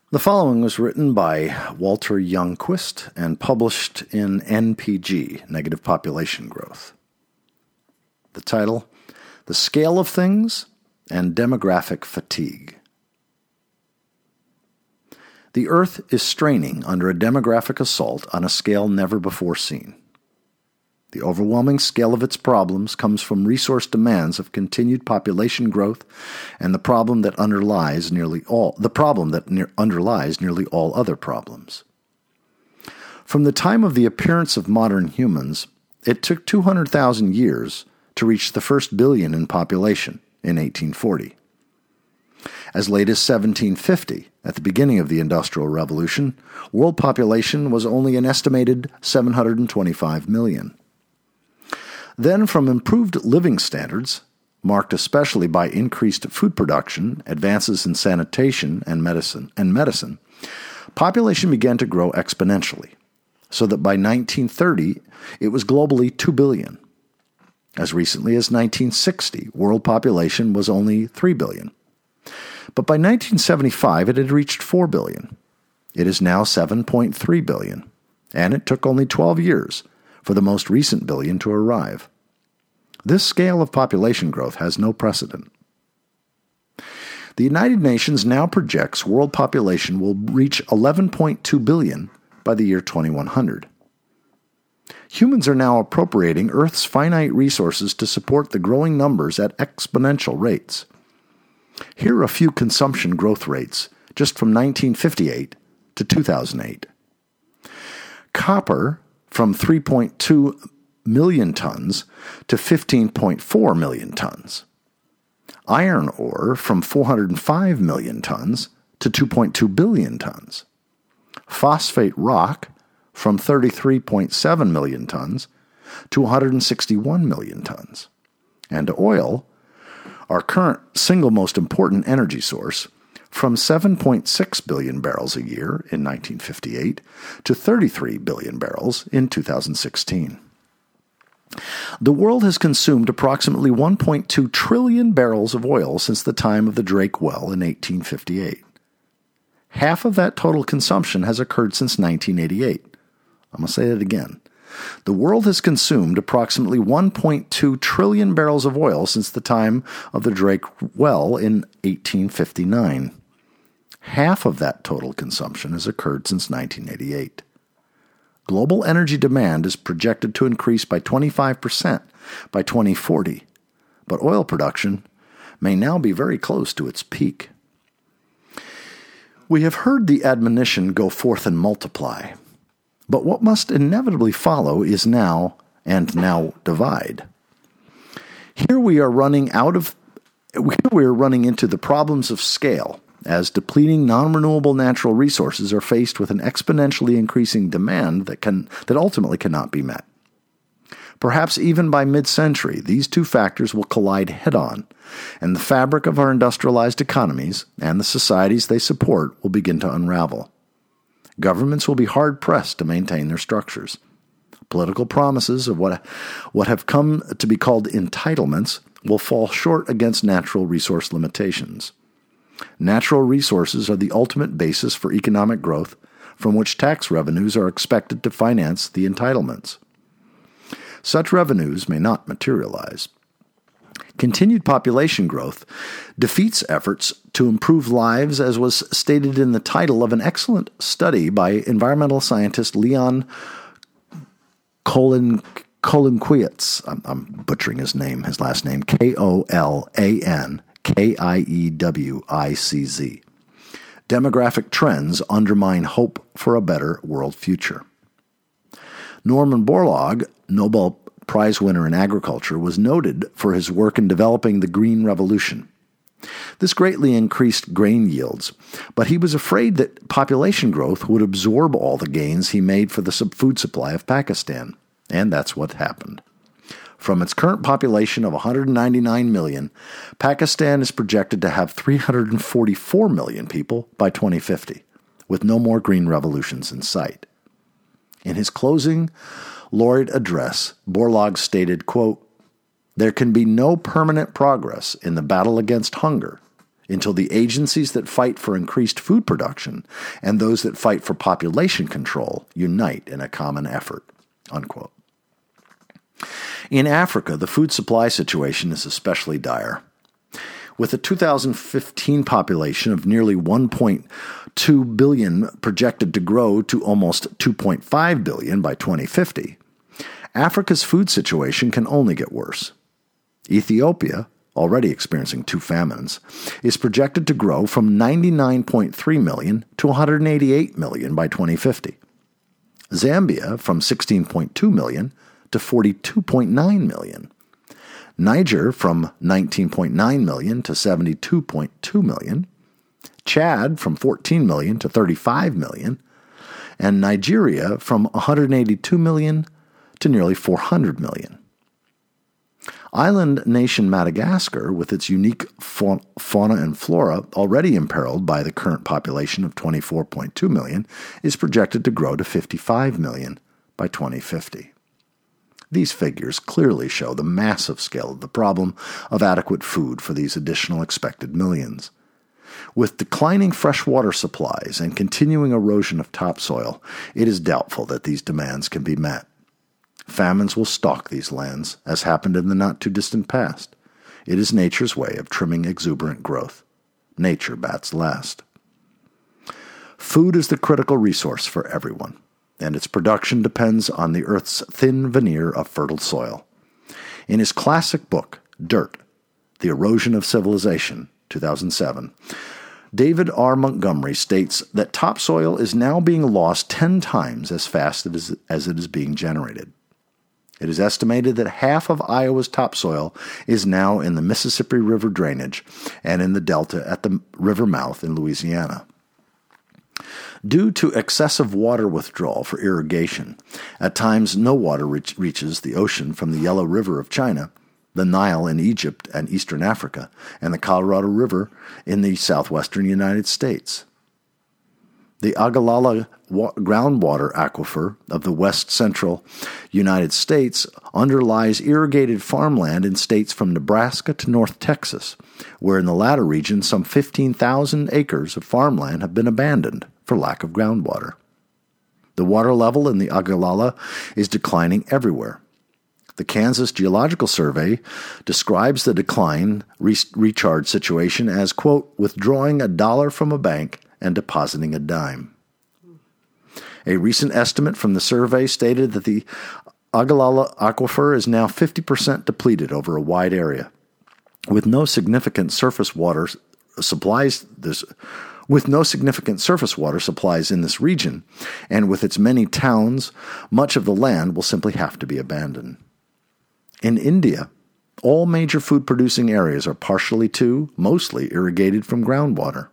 The following was written by Walter Youngquist and published in NPG, Negative Population Growth. The title, The Scale of Things and Demographic Fatigue. The Earth is straining under a demographic assault on a scale never before seen. The overwhelming scale of its problems comes from resource demands of continued population growth and the problem that underlies nearly all other problems. From the time of the appearance of modern humans, it took 200,000 years to reach the first billion in population in 1840. As late as 1750, at the beginning of the Industrial Revolution, world population was only an estimated 725 million. Then, from improved living standards, marked especially by increased food production, advances in sanitation and medicine, population began to grow exponentially, so that by 1930 it was globally 2 billion. As recently as 1960, world population was only 3 billion. But by 1975 it had reached 4 billion. It is now 7.3 billion, and it took only 12 years for the most recent billion to arrive. This scale of population growth has no precedent. The United Nations now projects world population will reach 11.2 billion by the year 2100. Humans are now appropriating Earth's finite resources to support the growing numbers at exponential rates. Here are a few consumption growth rates just from 1958 to 2008. Copper from 3.2 million tons to 15.4 million tons. Iron ore from 405 million tons to 2.2 billion tons. Phosphate rock from 33.7 million tons to 161 million tons. And oil, our current single most important energy source, from 7.6 billion barrels a year in 1958 to 33 billion barrels in 2016. The world has consumed approximately 1.2 trillion barrels of oil since the time of the Drake well in 1858. Half of that total consumption has occurred since 1988. I'm going to say that again. The world has consumed approximately 1.2 trillion barrels of oil since the time of the Drake well in 1859. Half of that total consumption has occurred since 1988. Global energy demand is projected to increase by 25% by 2040, but oil production may now be very close to its peak. We have heard the admonition, "Go forth and multiply," but what must inevitably follow is now divide. Here we are running into the problems of scale, as depleting non-renewable natural resources are faced with an exponentially increasing demand that ultimately cannot be met. Perhaps even by mid-century, these two factors will collide head-on, and the fabric of our industrialized economies and the societies they support will begin to unravel. Governments will be hard-pressed to maintain their structures. Political promises of what have come to be called entitlements will fall short against natural resource limitations. Natural resources are the ultimate basis for economic growth, from which tax revenues are expected to finance the entitlements. Such revenues may not materialize. Continued population growth defeats efforts to improve lives, as was stated in the title of an excellent study by environmental scientist Leon Kolinkiewicz. I'm butchering his last name, Kolankiewicz. Demographic trends undermine hope for a better world future. Norman Borlaug, Nobel Prize winner in agriculture, was noted for his work in developing the Green Revolution. This greatly increased grain yields, but he was afraid that population growth would absorb all the gains he made for the food supply of Pakistan, and that's what happened. From its current population of 199 million, Pakistan is projected to have 344 million people by 2050, with no more green revolutions in sight. In his closing laureate address, Borlaug stated, quote, "There can be no permanent progress in the battle against hunger until the agencies that fight for increased food production and those that fight for population control unite in a common effort." Unquote. In Africa, the food supply situation is especially dire. With a 2015 population of nearly 1.2 billion projected to grow to almost 2.5 billion by 2050, Africa's food situation can only get worse. Ethiopia, already experiencing 2 famines, is projected to grow from 99.3 million to 188 million by 2050. Zambia from 16.2 million to 42.9 million. Niger from 19.9 million to 72.2 million. Chad from 14 million to 35 million. And Nigeria from 182 million to nearly 400 million. Island nation Madagascar, with its unique fauna and flora already imperiled by the current population of 24.2 million, is projected to grow to 55 million by 2050. These figures clearly show the massive scale of the problem of adequate food for these additional expected millions. With declining freshwater supplies and continuing erosion of topsoil, it is doubtful that these demands can be met. Famines will stalk these lands, as happened in the not-too-distant past. It is nature's way of trimming exuberant growth. Nature bats last. Food is the critical resource for everyone, and its production depends on the Earth's thin veneer of fertile soil. In his classic book, Dirt, The Erosion of Civilization, 2007, David R. Montgomery states that topsoil is now being lost 10 times as fast as it is being generated. It is estimated that half of Iowa's topsoil is now in the Mississippi River drainage and in the delta at the river mouth in Louisiana. Due to excessive water withdrawal for irrigation, at times no water reaches the ocean from the Yellow River of China, the Nile in Egypt and eastern Africa, and the Colorado River in the southwestern United States. The Ogallala groundwater aquifer of the west-central United States underlies irrigated farmland in states from Nebraska to North Texas, where in the latter region some 15,000 acres of farmland have been abandoned for lack of groundwater. The water level in the Ogallala is declining everywhere. The Kansas Geological Survey describes the decline recharge situation as, quote, withdrawing $1 from a bank and depositing a dime. A recent estimate from the survey stated that the Ogallala aquifer is now 50% depleted over a wide area, with no significant surface water supplies in this region, and with its many towns, much of the land will simply have to be abandoned. In India, all major food-producing areas are partially to, mostly irrigated from groundwater.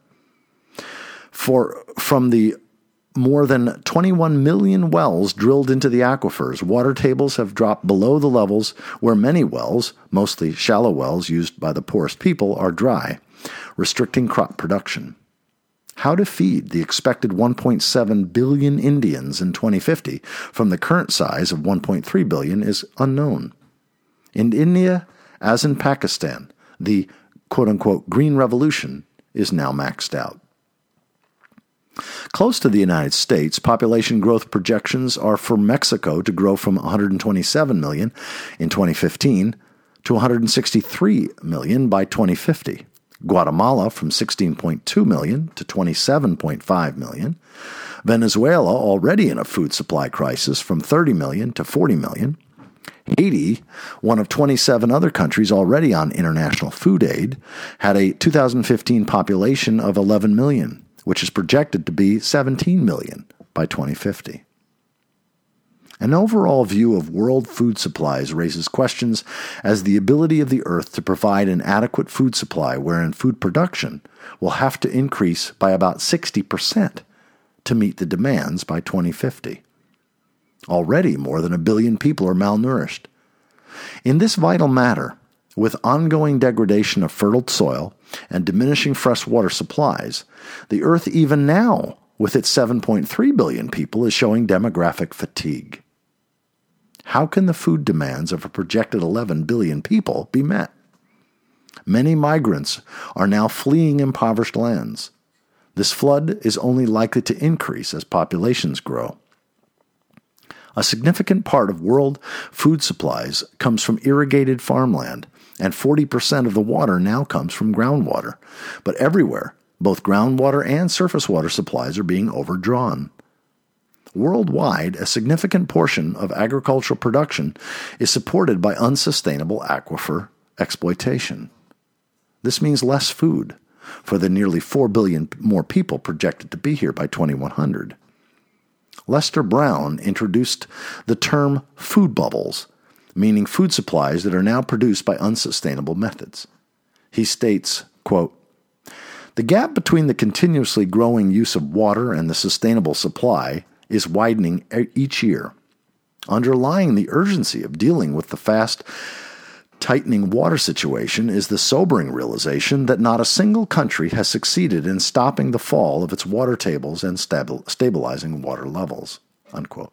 From the more than 21 million wells drilled into the aquifers, water tables have dropped below the levels where many wells, mostly shallow wells used by the poorest people, are dry, restricting crop production. How to feed the expected 1.7 billion Indians in 2050 from the current size of 1.3 billion is unknown. In India, as in Pakistan, the quote-unquote Green Revolution is now maxed out. Close to the United States, population growth projections are for Mexico to grow from 127 million in 2015 to 163 million by 2050, Guatemala from 16.2 million to 27.5 million, Venezuela, already in a food supply crisis, from 30 million to 40 million, Haiti, one of 27 other countries already on international food aid, had a 2015 population of 11 million, which is projected to be 17 million by 2050. An overall view of world food supplies raises questions as the ability of the Earth to provide an adequate food supply wherein food production will have to increase by about 60% to meet the demands by 2050. Already more than 1 billion people are malnourished. In this vital matter, with ongoing degradation of fertile soil and diminishing freshwater supplies, the Earth even now, with its 7.3 billion people, is showing demographic fatigue. How can the food demands of a projected 11 billion people be met? Many migrants are now fleeing impoverished lands. This flood is only likely to increase as populations grow. A significant part of world food supplies comes from irrigated farmland, and 40% of the water now comes from groundwater. But everywhere, both groundwater and surface water supplies are being overdrawn. Worldwide, a significant portion of agricultural production is supported by unsustainable aquifer exploitation. This means less food for the nearly 4 billion more people projected to be here by 2100. Lester Brown introduced the term food bubbles, meaning food supplies that are now produced by unsustainable methods. He states, quote, "The gap between the continuously growing use of water and the sustainable supply is widening each year. Underlying the urgency of dealing with the fast tightening water situation is the sobering realization that not a single country has succeeded in stopping the fall of its water tables and stabilizing water levels." Unquote.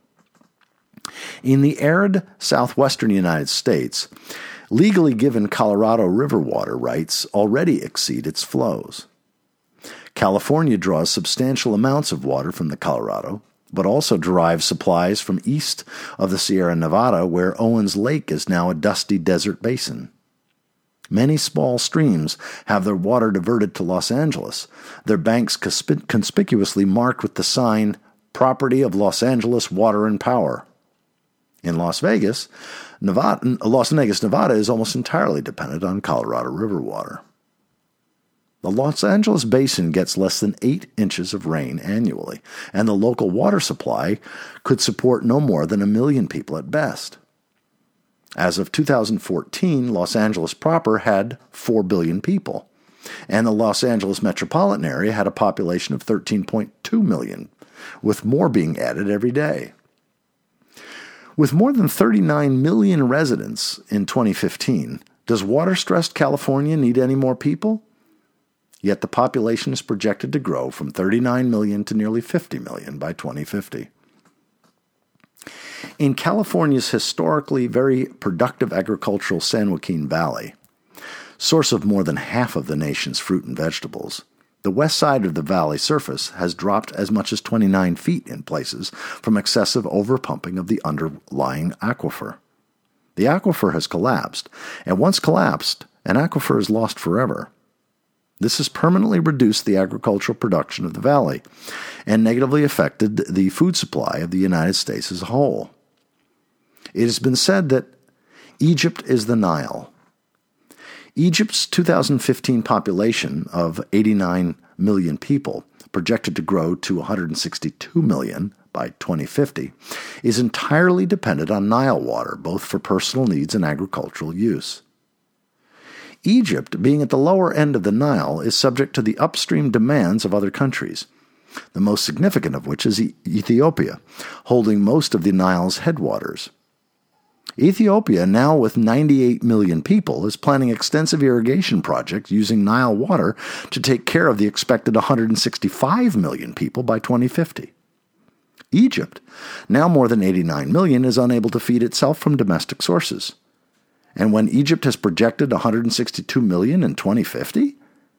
In the arid southwestern United States, legally given Colorado River water rights already exceed its flows. California draws substantial amounts of water from the Colorado, but also derives supplies from east of the Sierra Nevada, where Owens Lake is now a dusty desert basin. Many small streams have their water diverted to Los Angeles, their banks conspicuously marked with the sign, "Property of Los Angeles Water and Power." In Las Vegas, Nevada is almost entirely dependent on Colorado River water. The Los Angeles basin gets less than 8 inches of rain annually, and the local water supply could support no more than 1 million people at best. As of 2014, Los Angeles proper had 4 billion people, and the Los Angeles metropolitan area had a population of 13.2 million, with more being added every day. With more than 39 million residents in 2015, does water-stressed California need any more people? Yet the population is projected to grow from 39 million to nearly 50 million by 2050. In California's historically very productive agricultural San Joaquin Valley, source of more than half of the nation's fruit and vegetables, the west side of the valley surface has dropped as much as 29 feet in places from excessive overpumping of the underlying aquifer. The aquifer has collapsed, and once collapsed, an aquifer is lost forever. This has permanently reduced the agricultural production of the valley and negatively affected the food supply of the United States as a whole. It has been said that Egypt is the Nile. Egypt's 2015 population of 89 million people, projected to grow to 162 million by 2050, is entirely dependent on Nile water, both for personal needs and agricultural use. Egypt, being at the lower end of the Nile, is subject to the upstream demands of other countries, the most significant of which is Ethiopia, holding most of the Nile's headwaters. Ethiopia, now with 98 million people, is planning extensive irrigation projects using Nile water to take care of the expected 165 million people by 2050. Egypt, now more than 89 million, is unable to feed itself from domestic sources. And when Egypt has projected 162 million in 2050?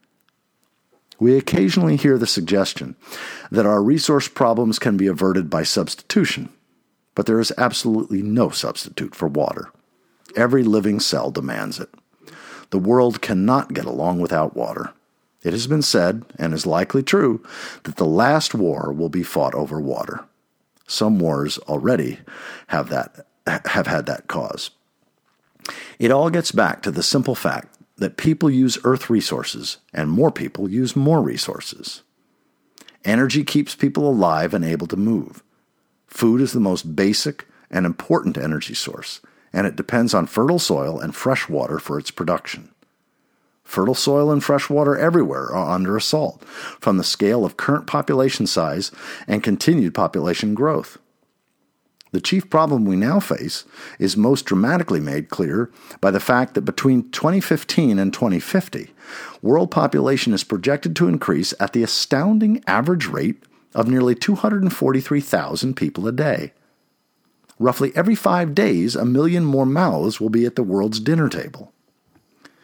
We occasionally hear the suggestion that our resource problems can be averted by substitution, but there is absolutely no substitute for water. Every living cell demands it. The world cannot get along without water. It has been said, and is likely true, that the last war will be fought over water. Some wars already have had that cause. It all gets back to the simple fact that people use earth resources and more people use more resources. Energy keeps people alive and able to move. Food is the most basic and important energy source, and it depends on fertile soil and fresh water for its production. Fertile soil and fresh water everywhere are under assault from the scale of current population size and continued population growth. The chief problem we now face is most dramatically made clear by the fact that between 2015 and 2050, world population is projected to increase at the astounding average rate of nearly 243,000 people a day. Roughly every 5 days, 1 million more mouths will be at the world's dinner table.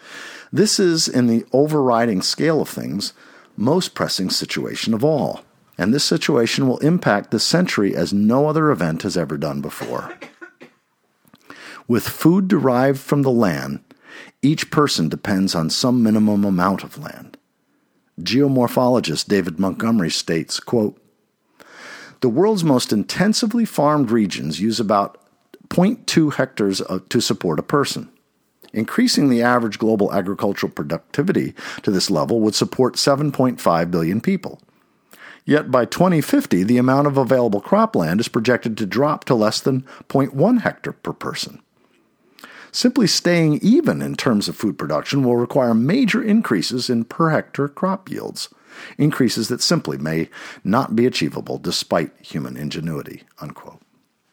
This is, in the overriding scale of things, most pressing situation of all, and this situation will impact this century as no other event has ever done before. With food derived from the land, each person depends on some minimum amount of land. Geomorphologist David Montgomery states, quote, "The world's most intensively farmed regions use about 0.2 hectares to support a person. Increasing the average global agricultural productivity to this level would support 7.5 billion people. Yet by 2050, the amount of available cropland is projected to drop to less than 0.1 hectare per person. Simply staying even in terms of food production will require major increases in per hectare crop yields, increases that simply may not be achievable despite human ingenuity." Unquote.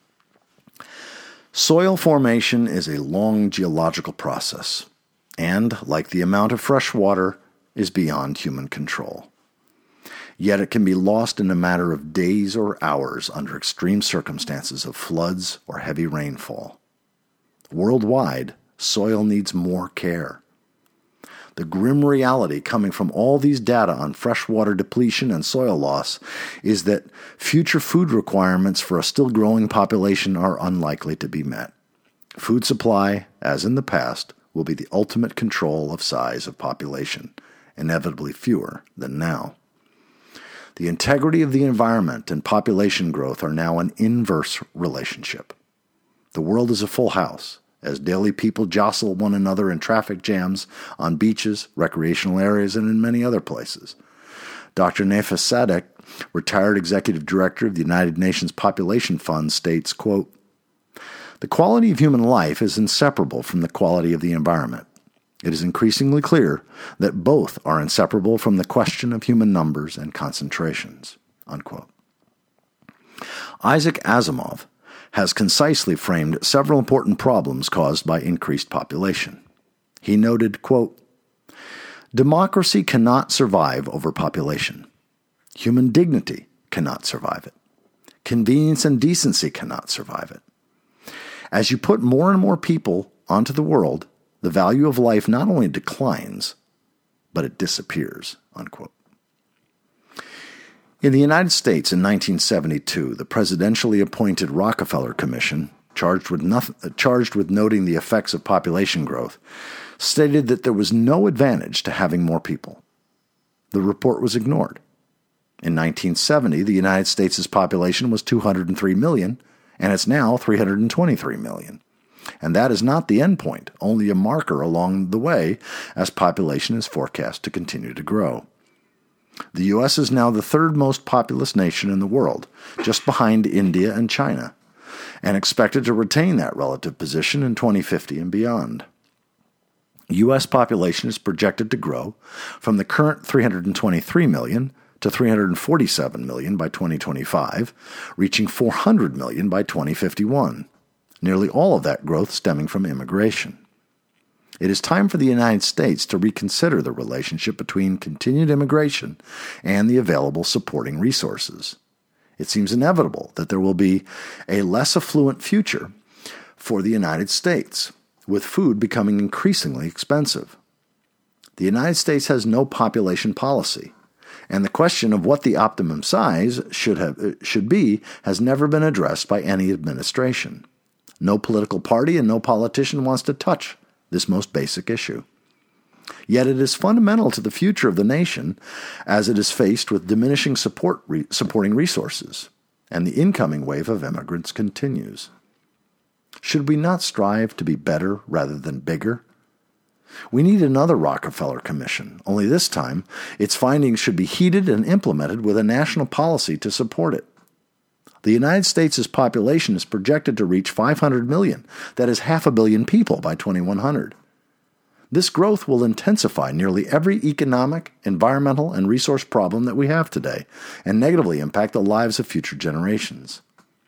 Soil formation is a long geological process, and, like the amount of fresh water, is beyond human control. Yet it can be lost in a matter of days or hours under extreme circumstances of floods or heavy rainfall. Worldwide, soil needs more care. The grim reality coming from all these data on freshwater depletion and soil loss is that future food requirements for a still growing population are unlikely to be met. Food supply, as in the past, will be the ultimate control of size of population, inevitably fewer than now. The integrity of the environment and population growth are now an inverse relationship. The world is a full house, as daily people jostle one another in traffic jams, on beaches, recreational areas, and in many other places. Dr. Nafis Sadik, retired executive director of the United Nations Population Fund, states, quote, "The quality of human life is inseparable from the quality of the environment. It is increasingly clear that both are inseparable from the question of human numbers and concentrations." Unquote. Isaac Asimov has concisely framed several important problems caused by increased population. He noted, quote, "Democracy cannot survive overpopulation. Human dignity cannot survive it. Convenience and decency cannot survive it. As you put more and more people onto the world, the value of life not only declines, but it disappears." Unquote. In the United States in 1972, the presidentially appointed Rockefeller Commission, charged with noting the effects of population growth, stated that there was no advantage to having more people. The report was ignored. In 1970, the United States' population was 203 million, and it's now 323 million. And that is not the end point, only a marker along the way as population is forecast to continue to grow. The U.S. is now the third most populous nation in the world, just behind India and China, and expected to retain that relative position in 2050 and beyond. U.S. population is projected to grow from the current 323 million to 347 million by 2025, reaching 400 million by 2051, nearly all of that growth stemming from immigration. It is time for the United States to reconsider the relationship between continued immigration and the available supporting resources. It seems inevitable that there will be a less affluent future for the United States, with food becoming increasingly expensive. The United States has no population policy, and the question of what the optimum size should be has never been addressed by any administration. No political party and no politician wants to touch this most basic issue. Yet it is fundamental to the future of the nation as it is faced with diminishing supporting resources, and the incoming wave of immigrants continues. Should we not strive to be better rather than bigger? We need another Rockefeller Commission, only this time its findings should be heeded and implemented with a national policy to support it. The United States' population is projected to reach 500 million, that is 500 million people by 2100. This growth will intensify nearly every economic, environmental, and resource problem that we have today, and negatively impact the lives of future generations.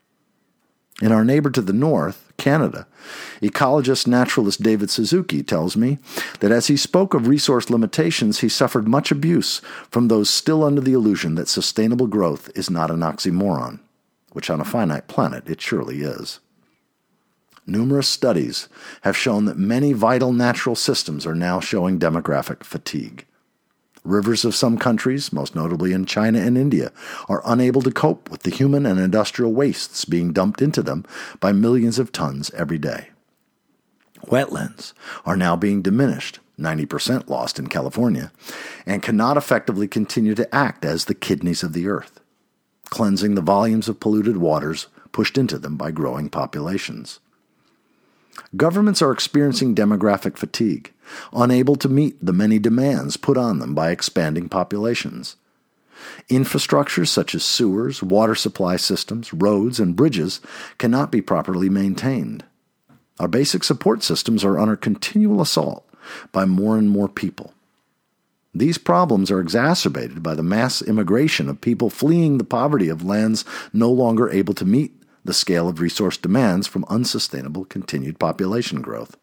In our neighbor to the north, Canada, ecologist naturalist David Suzuki tells me that as he spoke of resource limitations, he suffered much abuse from those still under the illusion that sustainable growth is not an oxymoron, which on a finite planet it surely is. Numerous studies have shown that many vital natural systems are now showing demographic fatigue. Rivers of some countries, most notably in China and India, are unable to cope with the human and industrial wastes being dumped into them by millions of tons every day. Wetlands are now being diminished, 90% lost in California, and cannot effectively continue to act as the kidneys of the earth, cleansing the volumes of polluted waters pushed into them by growing populations. Governments are experiencing demographic fatigue, unable to meet the many demands put on them by expanding populations. Infrastructures such as sewers, water supply systems, roads, and bridges cannot be properly maintained. Our basic support systems are under continual assault by more and more people. These problems are exacerbated by the mass immigration of people fleeing the poverty of lands no longer able to meet the scale of resource demands from unsustainable continued population growth.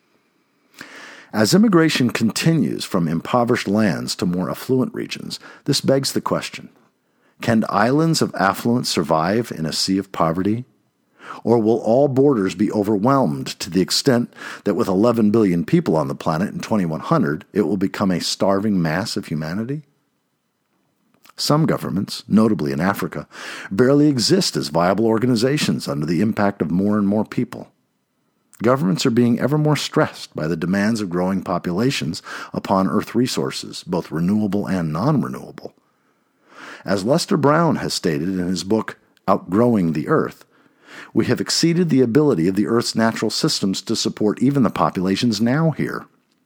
As immigration continues from impoverished lands to more affluent regions, this begs the question, can islands of affluence survive in a sea of poverty? Or will all borders be overwhelmed to the extent that with 11 billion people on the planet in 2100, it will become a starving mass of humanity? Some governments, notably in Africa, barely exist as viable organizations under the impact of more and more people. Governments are being ever more stressed by the demands of growing populations upon Earth resources, both renewable and non-renewable. As Lester Brown has stated in his book, Outgrowing the Earth, we have exceeded the ability of the Earth's natural systems to support even the populations now here.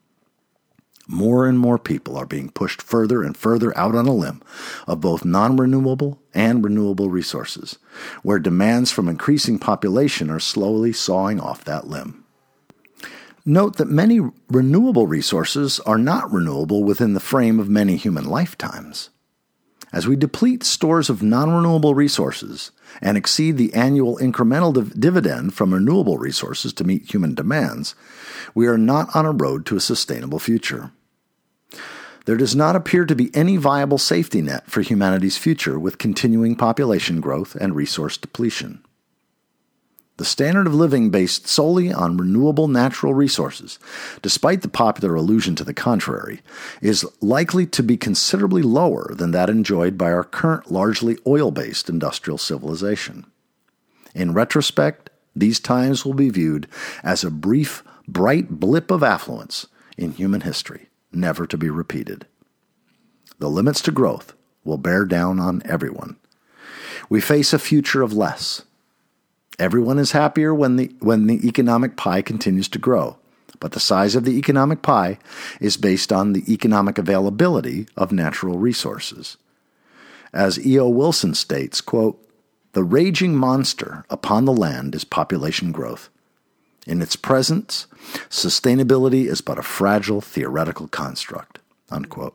More and more people are being pushed further and further out on a limb of both non-renewable and renewable resources, where demands from increasing population are slowly sawing off that limb. Note that many renewable resources are not renewable within the frame of many human lifetimes. As we deplete stores of non-renewable resources and exceed the annual incremental dividend from renewable resources to meet human demands, we are not on a road to a sustainable future. There does not appear to be any viable safety net for humanity's future with continuing population growth and resource depletion. The standard of living based solely on renewable natural resources, despite the popular allusion to the contrary, is likely to be considerably lower than that enjoyed by our current largely oil-based industrial civilization. In retrospect, these times will be viewed as a brief, bright blip of affluence in human history, never to be repeated. The limits to growth will bear down on everyone. We face a future of less. Everyone is happier when the economic pie continues to grow, but the size of the economic pie is based on the economic availability of natural resources. As E.O. Wilson states, quote, "The raging monster upon the land is population growth. In its presence, sustainability is but a fragile theoretical construct," unquote.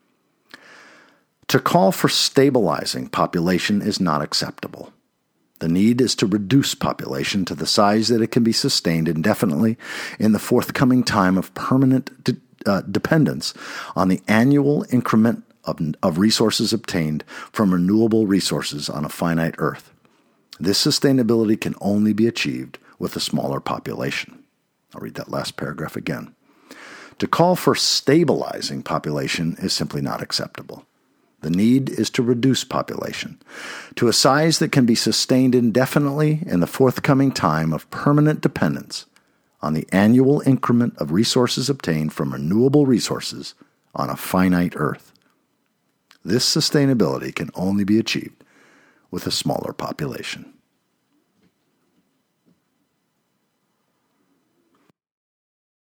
To call for stabilizing population is not acceptable. The need is to reduce population to the size that it can be sustained indefinitely in the forthcoming time of permanent dependence on the annual increment of resources obtained from renewable resources on a finite Earth. This sustainability can only be achieved with a smaller population. I'll read that last paragraph again. To call for stabilizing population is simply not acceptable. The need is to reduce population to a size that can be sustained indefinitely in the forthcoming time of permanent dependence on the annual increment of resources obtained from renewable resources on a finite Earth. This sustainability can only be achieved with a smaller population.